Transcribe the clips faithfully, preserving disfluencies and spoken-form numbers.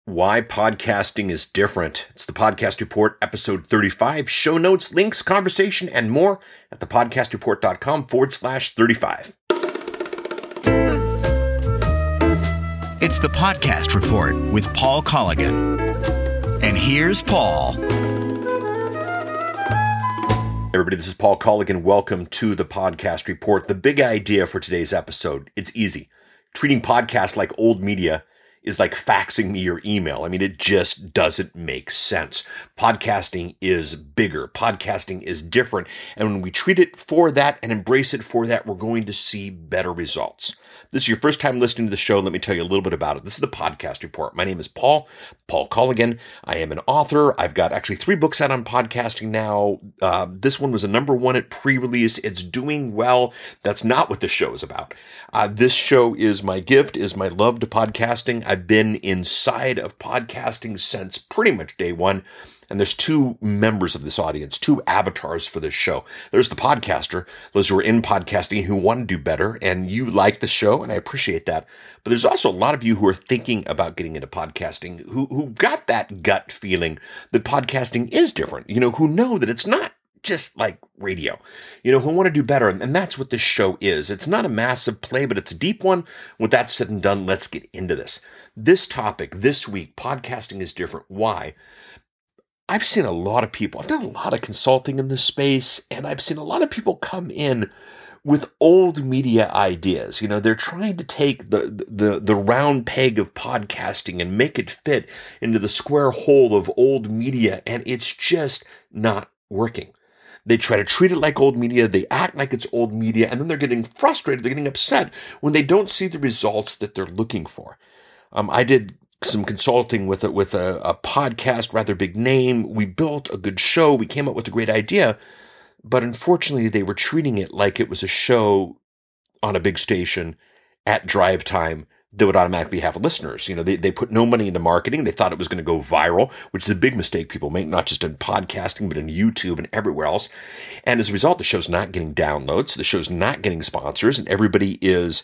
Why podcasting is different. It's the Podcast Report, episode thirty-five. Show notes, links, conversation, and more at thepodcastreport.com forward slash 35. It's the Podcast Report with Paul Colligan. And here's Paul. Everybody, this is Paul Colligan. Welcome to the Podcast Report. The big idea for today's episode, it's easy. Treating podcasts like old media is like faxing me your email. I mean, it just doesn't make sense. Podcasting is bigger. Podcasting is different. And when we treat it for that and embrace it for that, we're going to see better results. If this is your first time listening to the show, let me tell you a little bit about it. This is the Podcast Report. My name is Paul, Paul Colligan. I am an author. I've got actually three books out on podcasting now. Uh, this one was a number one at pre-release. It's doing well. That's not what this show is about. Uh, this show is my gift, is my love to podcasting. I've been inside of podcasting since pretty much day one. And there's two members of this audience, two avatars for this show. There's the podcaster, those who are in podcasting who want to do better, and you like the show, and I appreciate that. But there's also a lot of you who are thinking about getting into podcasting, who who got that gut feeling that podcasting is different, you know, who know that it's not just like radio, you know, who want to do better. And that's what this show is. It's not a massive play, but it's a deep one. With that said and done, let's get into this. This topic this week, podcasting is different. Why? I've seen a lot of people, I've done a lot of consulting in this space, and I've seen a lot of people come in with old media ideas. You know, they're trying to take the, the, the round peg of podcasting and make it fit into the square hole of old media, and it's just not working. They try to treat it like old media, they act like it's old media, and then they're getting frustrated, they're getting upset when they don't see the results that they're looking for. Um, I did some consulting with a, with a, a podcast, rather big name. We built a good show. We came up with a great idea, but unfortunately they were treating it like it was a show on a big station at drive time that would automatically have listeners. You know, they, they put no money into marketing. They thought it was going to go viral, which is a big mistake people make, not just in podcasting, but in YouTube and everywhere else. And as a result, the show's not getting downloads. The show's not getting sponsors, and everybody is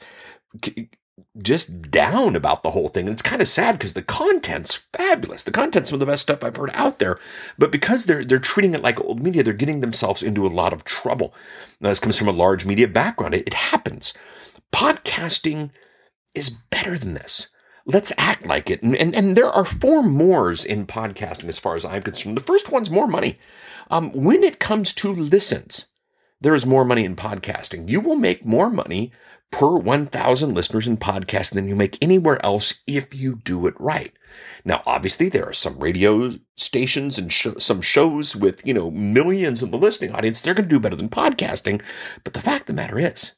just down about the whole thing. And it's kind of sad because the content's fabulous. The content's some of the best stuff I've heard out there. But because they're they're treating it like old media, they're getting themselves into a lot of trouble. Now, this comes from a large media background. It, it happens. Podcasting is better than this. Let's act like it. And, and, and there are four mores in podcasting as far as I'm concerned. The first one's more money. Um, when it comes to listens, there is more money in podcasting. You will make more money per one thousand listeners in podcasting than you make anywhere else if you do it right. Now, obviously, there are some radio stations and sh- some shows with, you know, millions in the listening audience. They're going to do better than podcasting. But the fact of the matter is,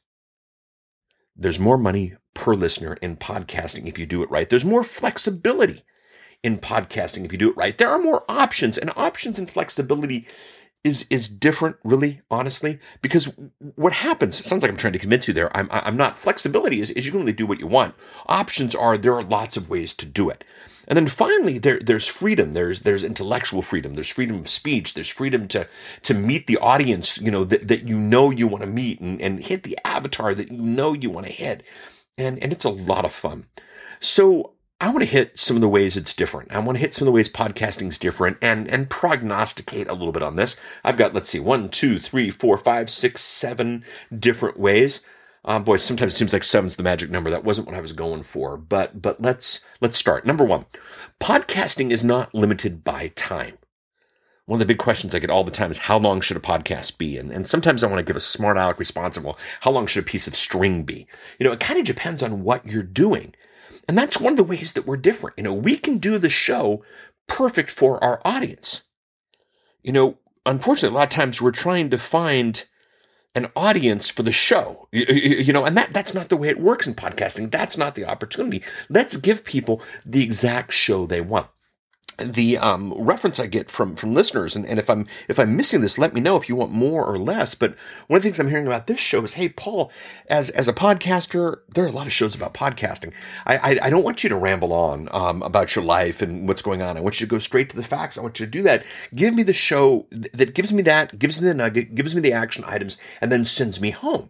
there's more money per listener in podcasting if you do it right. There's more flexibility in podcasting if you do it right. There are more options, and options and flexibility is is different, really, honestly, because what happens, it sounds like I'm trying to convince you there, I'm I'm not. Flexibility is, is you can only do what you want. Options are, there are lots of ways to do it. And then finally, there there's freedom. There's there's intellectual freedom. There's freedom of speech. There's freedom to to meet the audience, you know, that, that you know you want to meet, and, and hit the avatar that you know you want to hit. And and it's a lot of fun. So I want to hit some of the ways it's different. I want to hit some of the ways podcasting is different and, and prognosticate a little bit on this. I've got, let's see, one, two, three, four, five, six, seven different ways. Um, boy, sometimes it seems like seven's the magic number. That wasn't what I was going for, but, but let's, let's start. Number one, podcasting is not limited by time. One of the big questions I get all the time is, how long should a podcast be? And, and sometimes I want to give a smart aleck response of, well, how long should a piece of string be? You know, it kind of depends on what you're doing. And that's one of the ways that we're different. You know, we can do the show perfect for our audience. You know, unfortunately, a lot of times we're trying to find an audience for the show, you, you know, and that, that's not the way it works in podcasting. That's not the opportunity. Let's give people the exact show they want. The um, reference I get from from listeners, and, and if I'm if I'm missing this, let me know if you want more or less. But one of the things I'm hearing about this show is, hey, Paul, as as a podcaster, there are a lot of shows about podcasting. I I, I don't want you to ramble on um, about your life and what's going on. I want you to go straight to the facts. I want you to do that. Give me the show that gives me that, gives me the nugget, gives me the action items, and then sends me home.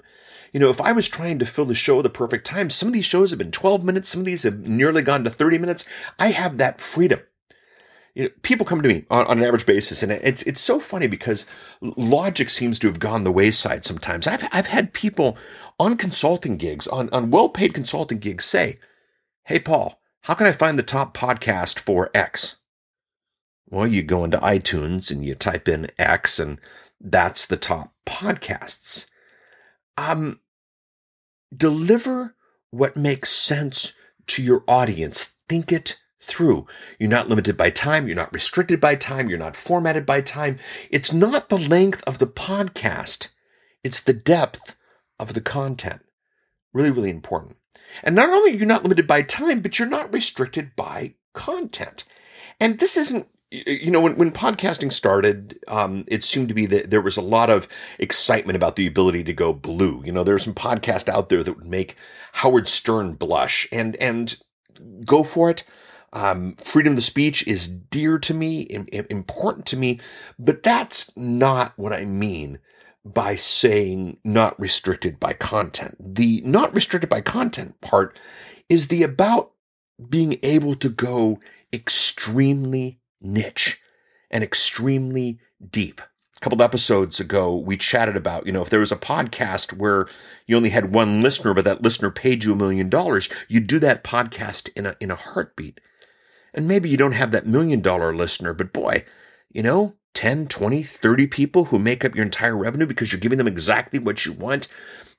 You know, if I was trying to fill the show at the perfect time, some of these shows have been twelve minutes. Some of these have nearly gone to thirty minutes. I have that freedom. You know, people come to me on, on an average basis, and it's it's so funny because logic seems to have gone the wayside sometimes. I've I've had people on consulting gigs, on, on well-paid consulting gigs say, "Hey, Paul, how can I find the top podcast for X?" Well, you go into iTunes and you type in X, and that's the top podcasts. Um, deliver what makes sense to your audience. Think it through. You're not limited by time. You're not restricted by time. You're not formatted by time. It's not the length of the podcast. It's the depth of the content. Really, really important. And not only are you not limited by time, but you're not restricted by content. And this isn't, you know, when, when podcasting started, um, it seemed to be that there was a lot of excitement about the ability to go blue. You know, there are some podcasts out there that would make Howard Stern blush, and, and go for it. Um, freedom of speech is dear to me, im- important to me, but that's not what I mean by saying not restricted by content. The not restricted by content part is the about being able to go extremely niche and extremely deep. A couple of episodes ago, we chatted about, you know, if there was a podcast where you only had one listener, but that listener paid you a million dollars, you'd do that podcast in a, in a heartbeat. And maybe you don't have that million dollar listener, but boy, you know, ten, twenty, thirty people who make up your entire revenue because you're giving them exactly what you want.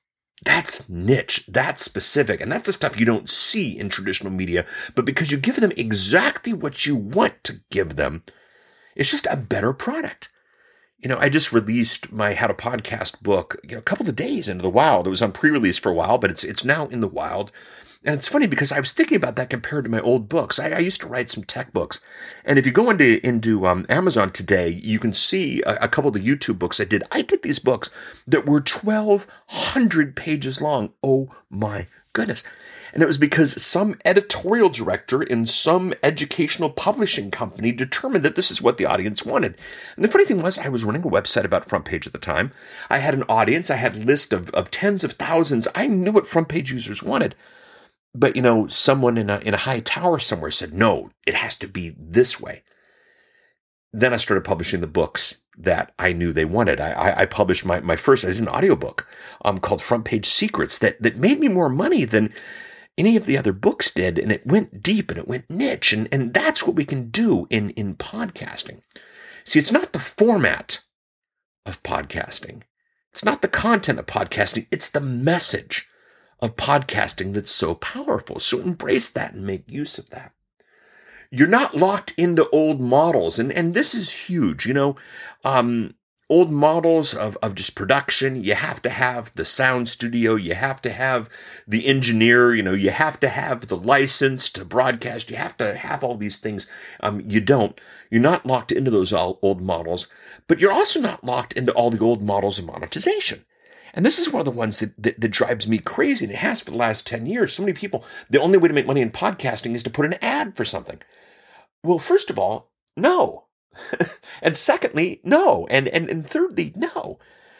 That's niche, that's specific, and that's the stuff you don't see in traditional media. But because you give them exactly what you want to give them, it's just a better product. You know, I just released my How to Podcast book, you know, a couple of days into the wild. It was on pre-release for a while, but it's it's now in the wild. And it's funny because I was thinking about that compared to my old books. I, I used to write some tech books. And if you go into, into um, Amazon today, you can see a, a couple of the YouTube books I did. I did these books that were twelve hundred pages long. Oh my goodness. And it was because some editorial director in some educational publishing company determined that this is what the audience wanted. And the funny thing was, I was running a website about Front Page at the time. I had an audience. I had a list of, of tens of thousands. I knew what Front Page users wanted. But, you know, someone in a, in a high tower somewhere said, no, it has to be this way. Then I started publishing the books that I knew they wanted. I, I, I published my, my first, I did an audiobook um, called Front Page Secrets that, that made me more money than any of the other books did. And it went deep and it went niche. And, and that's what we can do in, in podcasting. See, it's not the format of podcasting. It's not the content of podcasting. It's the message of podcasting that's so powerful. So embrace that and make use of that. You're not locked into old models. And, and this is huge. You know, um, old models of, of just production. You have to have the sound studio. You have to have the engineer. You know, you have to have the license to broadcast. You have to have all these things. Um, you don't. You're not locked into those old models, but you're also not locked into all the old models of monetization. And this is one of the ones that, that, that drives me crazy, and it has for the last ten years. So many people, the only way to make money in podcasting is to put an ad for something. Well, first of all, no. And secondly, no. And, and, and thirdly, no.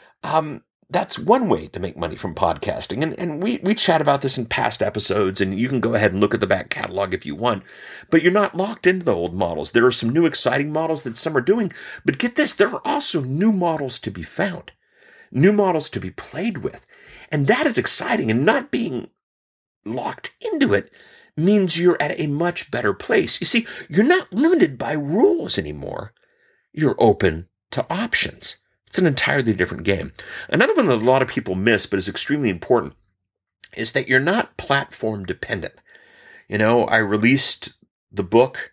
Um, that's one way to make money from podcasting. And, and we, we chat about this in past episodes, and you can go ahead and look at the back catalog if you want. But you're not locked into the old models. There are some new exciting models that some are doing. But get this, there are also new models to be found. New models to be played with. And that is exciting. And not being locked into it means you're at a much better place. You see, you're not limited by rules anymore. You're open to options. It's an entirely different game. Another one that a lot of people miss, but is extremely important, is that you're not platform dependent. You know, I released the book,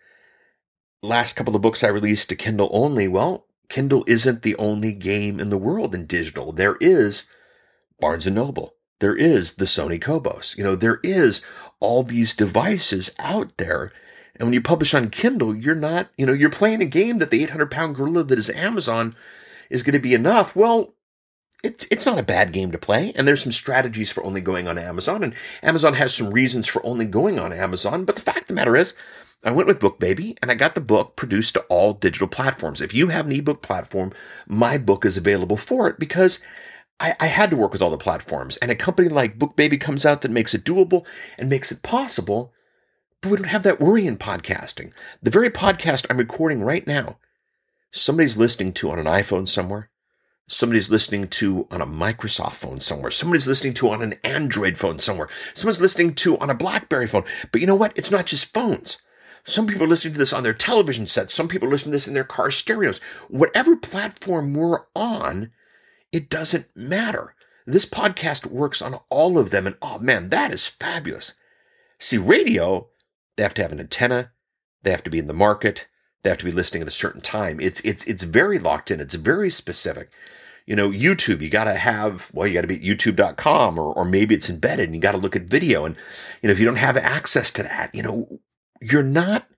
last couple of books I released to Kindle only. Well, Kindle isn't the only game in the world in digital. There is Barnes and Noble. There is the Sony Kobos. You know, there is all these devices out there. And when you publish on Kindle, you're not, you know, you're playing a game that the eight hundred pound gorilla that is Amazon is going to be enough. Well, it, it's not a bad game to play. And there's some strategies for only going on Amazon. And Amazon has some reasons for only going on Amazon. But the fact of the matter is, I went with BookBaby, and I got the book produced to all digital platforms. If you have an ebook platform, my book is available for it because I, I had to work with all the platforms, and a company like BookBaby comes out that makes it doable and makes it possible, but we don't have that worry in podcasting. The very podcast I'm recording right now, somebody's listening to on an iPhone somewhere. Somebody's listening to on a Microsoft phone somewhere. Somebody's listening to on an Android phone somewhere. Someone's listening to on a BlackBerry phone. But you know what? It's not just phones. Some people are listening to this on their television sets. Some people are listening to this in their car stereos. Whatever platform we're on, it doesn't matter. This podcast works on all of them. And oh man, that is fabulous. See, radio, they have to have an antenna. They have to be in the market. They have to be listening at a certain time. It's, it's, it's very locked in. It's very specific. You know, YouTube, you got to have, well, you got to be at youtube dot com, or, or maybe it's embedded and you got to look at video. And, you know, if you don't have access to that, you know, you're not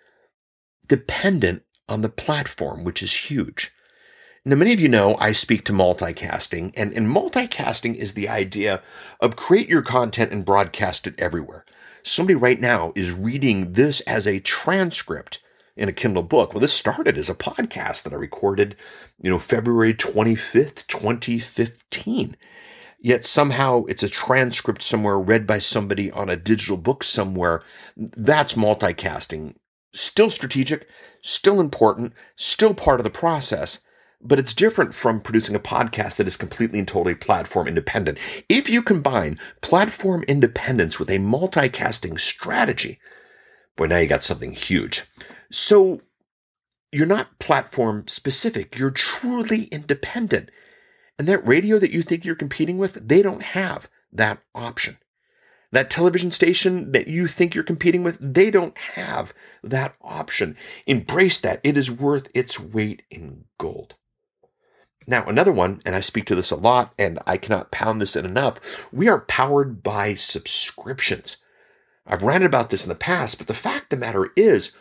dependent on the platform, which is huge. Now, many of you know I speak to multicasting, and, and multicasting is the idea of create your content and broadcast it everywhere. Somebody right now is reading this as a transcript in a Kindle book. Well, this started as a podcast that I recorded, you know, February twenty-fifth, twenty fifteen. Yet somehow it's a transcript somewhere read by somebody on a digital book somewhere. That's multicasting. Still strategic, still important, still part of the process, but it's different from producing a podcast that is completely and totally platform independent. If you combine platform independence with a multicasting strategy, boy, now you got something huge. So you're not platform specific. You're truly independent. And that radio that you think you're competing with, they don't have that option. That television station that you think you're competing with, they don't have that option. Embrace that. It is worth its weight in gold. Now, another one, and I speak to this a lot, and I cannot pound this in enough, we are powered by subscriptions. I've ranted about this in the past, but the fact of the matter is,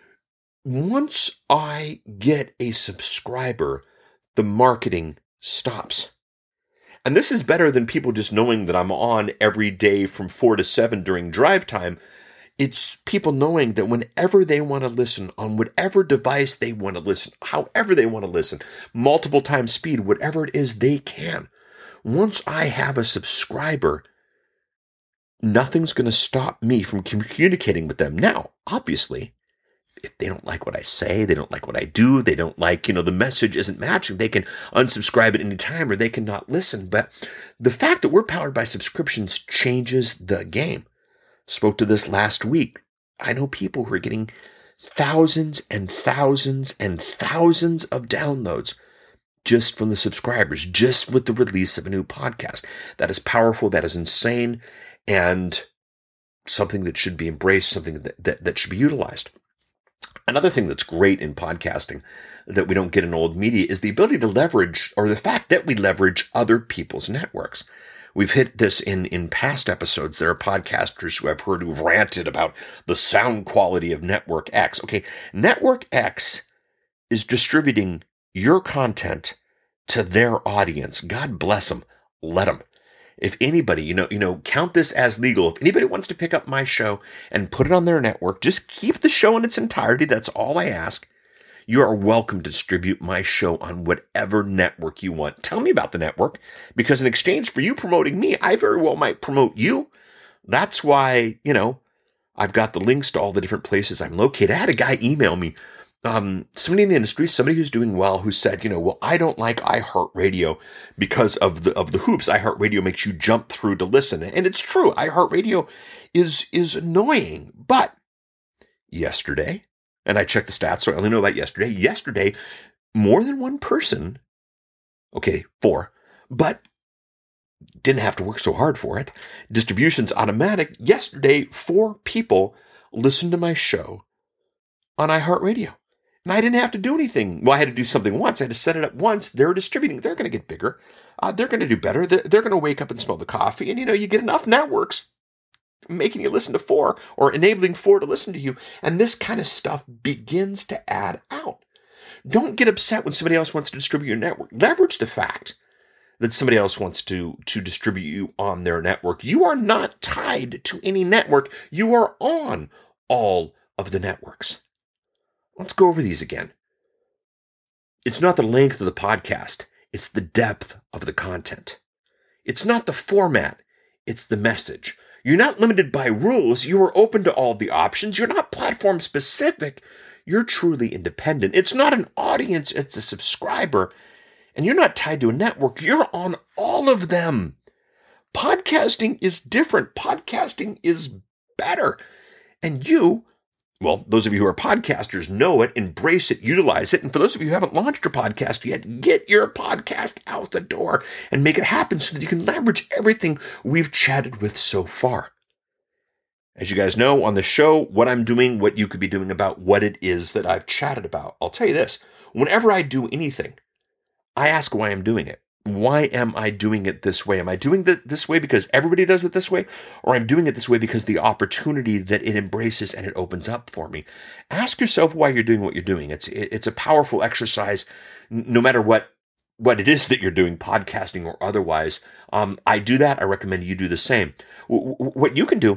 once I get a subscriber, the marketing stops. And this is better than people just knowing that I'm on every day from four to seven during drive time. It's people knowing that whenever they want to listen, on whatever device they want to listen, however they want to listen, multiple times speed, whatever it is, they can. Once I have a subscriber, nothing's going to stop me from communicating with them. Now, obviously, if they don't like what I say, they don't like what I do, they don't like, you know, the message isn't matching, they can unsubscribe at any time or they can not listen. But the fact that we're powered by subscriptions changes the game. Spoke to this last week. I know people who are getting thousands and thousands and thousands of downloads just from the subscribers, just with the release of a new podcast. That is powerful. That is insane. And something that should be embraced, something that, that, that should be utilized. Another thing that's great in podcasting that we don't get in old media is the ability to leverage, or the fact that we leverage other people's networks. We've hit this in, in past episodes. There are podcasters who I've heard who've ranted about the sound quality of Network X. Okay, Network X is distributing your content to their audience. God bless them. Let them. If anybody, you know, you know, count this as legal. If anybody wants to pick up my show and put it on their network, just keep the show in its entirety. That's all I ask. You are welcome to distribute my show on whatever network you want. Tell me about the network, because in exchange for you promoting me, I very well might promote you. That's why, you know, I've got the links to all the different places I'm located. I had a guy email me, um, somebody in the industry, somebody who's doing well, who said, you know, well, I don't like iHeartRadio because of the, of the hoops iHeartRadio makes you jump through to listen. And it's true. iHeartRadio is, is annoying, but yesterday, and I checked the stats, so I only know about yesterday. Yesterday, more than one person, okay, four, but didn't have to work so hard for it. Distribution's automatic. Yesterday, four people listened to my show on iHeartRadio. And I didn't have to do anything. Well, I had to do something once. I had to set it up once. They're distributing. They're going to get bigger. Uh, they're going to do better. They're, they're going to wake up and smell the coffee. And, you know, you get enough networks making you listen to four or enabling four to listen to you. And this kind of stuff begins to add out. Don't get upset when somebody else wants to distribute your network. Leverage the fact that somebody else wants to, to distribute you on their network. You are not tied to any network. You are on all of the networks. Let's go over these again. It's not the length of the podcast. It's the depth of the content. It's not the format. It's the message. You're not limited by rules. You are open to all the options. You're not platform specific. You're truly independent. It's not an audience. It's a subscriber. And you're not tied to a network. You're on all of them. Podcasting is different. Podcasting is better. And you, well, those of you who are podcasters know it, embrace it, utilize it. And for those of you who haven't launched your podcast yet, get your podcast out the door and make it happen so that you can leverage everything we've chatted with so far. As you guys know on the show, what I'm doing, what you could be doing about what it is that I've chatted about. I'll tell you this, whenever I do anything, I ask why I'm doing it. Why am I doing it this way? Am I doing it this way because everybody does it this way? Or I'm doing it this way because the opportunity that it embraces and it opens up for me? Ask yourself why you're doing what you're doing. It's it's a powerful exercise, no matter what, what it is that you're doing, podcasting or otherwise. Um, I do that. I recommend you do the same. W- w- what you can do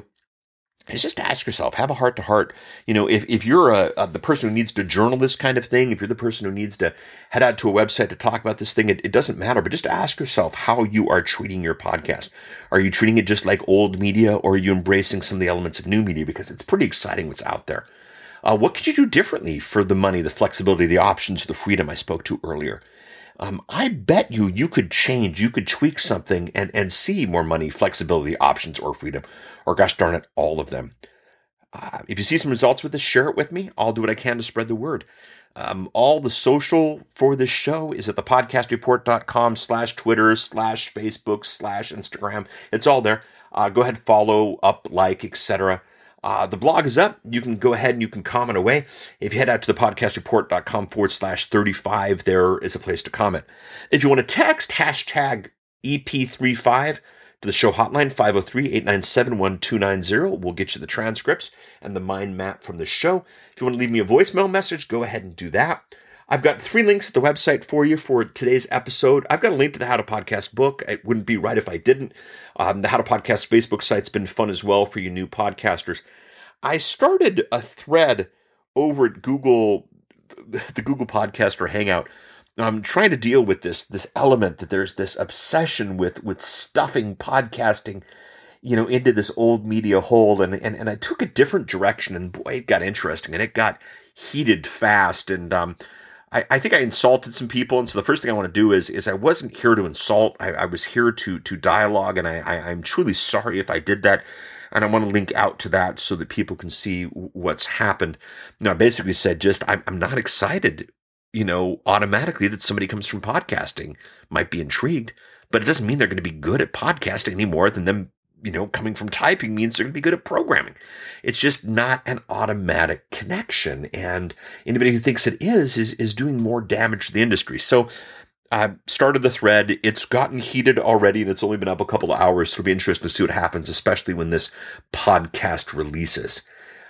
is just ask yourself, have a heart to heart. You know, if, if you're a, a, the person who needs to journal this kind of thing, if you're the person who needs to head out to a website to talk about this thing, it, it doesn't matter, but just ask yourself how you are treating your podcast. Are you treating it just like old media, or are you embracing some of the elements of new media? Because it's pretty exciting what's out there. Uh, what could you do differently for the money, the flexibility, the options, the freedom I spoke to earlier? Um, I bet you, you could change, you could tweak something and, and see more money, flexibility, options, or freedom, or gosh darn it, all of them. Uh, if you see some results with this, share it with me. I'll do what I can to spread the word. Um, all the social for this show is at thepodcastreport.com slash Twitter slash Facebook slash Instagram. It's all there. Uh, go ahead, follow, up, like, et cetera. Uh, the blog is up. You can go ahead and you can comment away. If you head out to thepodcastreport.com forward slash 35, there is a place to comment. If you want to text hashtag E P thirty-five to the show hotline, five oh three, eight nine seven, one two nine zero. We'll get you the transcripts and the mind map from the show. If you want to leave me a voicemail message, go ahead and do that. I've got three links at the website for you for today's episode. I've got a link to the How to Podcast book. It wouldn't be right if I didn't. Um, the How to Podcast Facebook site's been fun as well for you new podcasters. I started a thread over at Google, the Google Podcaster Hangout. I'm trying to deal with this, this element that there's this obsession with, with stuffing podcasting, you know, into this old media hole. And, and, and I took a different direction, and boy, it got interesting and it got heated fast. And, um, I, I think I insulted some people, and so the first thing I want to do is is I wasn't here to insult. I, I was here to to dialogue, and I, I, I'm truly sorry if I did that. And I want to link out to that so that people can see what's happened. Now, I basically said just I'm, I'm not excited, you know, automatically that somebody comes from podcasting. Might be intrigued, but it doesn't mean they're going to be good at podcasting any more than them, you know, coming from typing means they're going to be good at programming. It's just not an automatic connection. And anybody who thinks it is, is, is doing more damage to the industry. So I started the thread. It's gotten heated already, and it's only been up a couple of hours. So it'll be interesting to see what happens, especially when this podcast releases.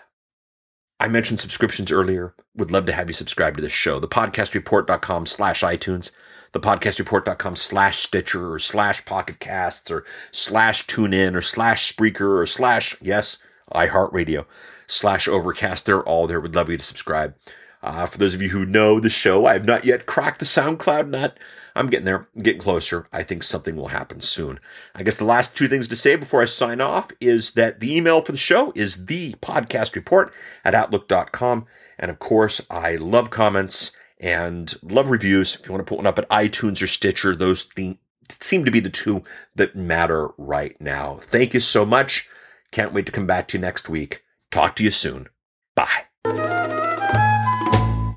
I mentioned subscriptions earlier. Would love to have you subscribe to this show. Thepodcastreport.com slash iTunes. Thepodcastreport.com slash Stitcher or slash Pocket Casts or slash TuneIn or slash Spreaker or slash, yes, iHeartRadio, slash Overcast. They're all there. Would love you to subscribe. Uh, for those of you who know the show, I have not yet cracked the SoundCloud nut. I'm getting there, I'm getting closer. I think something will happen soon. I guess the last two things to say before I sign off is that the email for the show is thepodcastreport at outlook dot com. And of course, I love comments and love reviews. If you want to put one up at iTunes or Stitcher, those th- seem to be the two that matter right now. Thank you so much. Can't wait to come back to you next week. Talk to you soon. Bye.